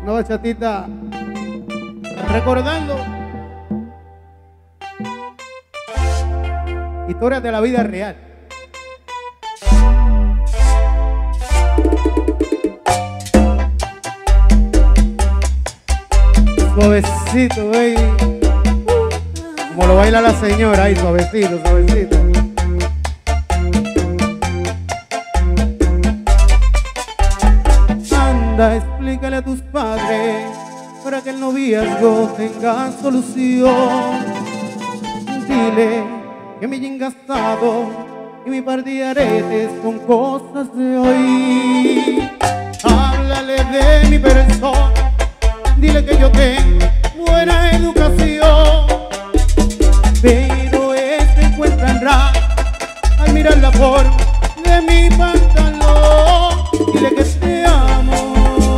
Una bachatita recordando historias de la vida real. Suavecito, baby. Como lo baila la señora ahí, suavecito, suavecito. Anda, explícale a tus padres para que el noviazgo tenga solución. Dile que mi jean gastado y mi par de aretes son cosas de hoy. Háblale de mi persona, dile que yo tengo buena educación, pero este encuentra raro al mirar la forma de mi pantalón. Dile que te amo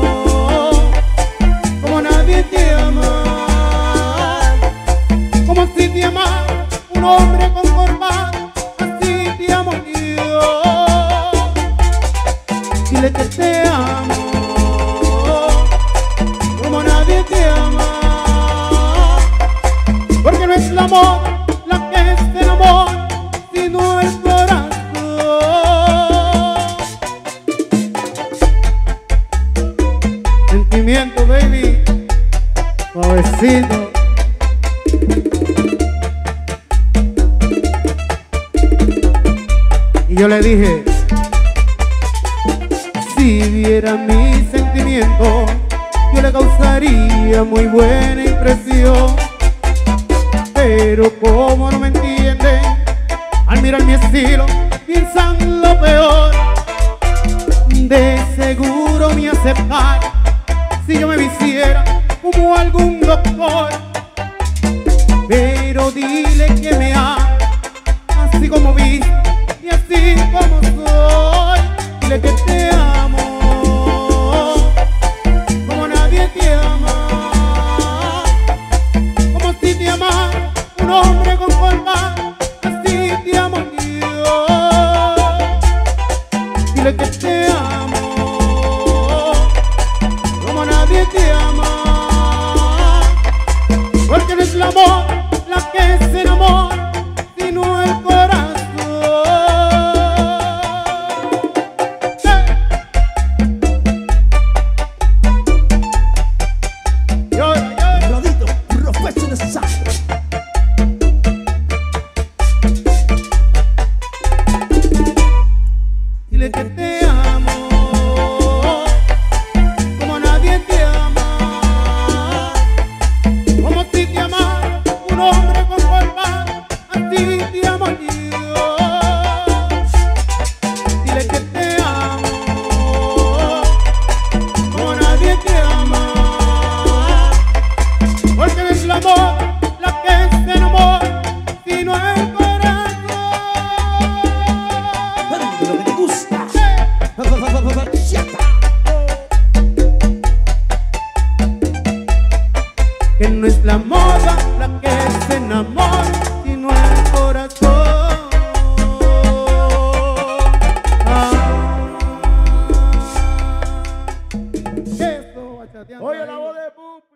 como nadie te ama, como si te amara un hombre conformado, así te amo yo. Dile que te amo como nadie te ama, porque no es la moda la que se enamora, sino el corazón. Sentimiento, baby, suavecito. Y yo le dije, si viera mi sentimiento, yo le causaría muy buena impresión. Pero como no me entienden, al mirar mi estilo piensan lo peor. De seguro me aceptar si yo me vistiera como algún doctor. Pero dile que me ama así como vi y así como soy. Dile que te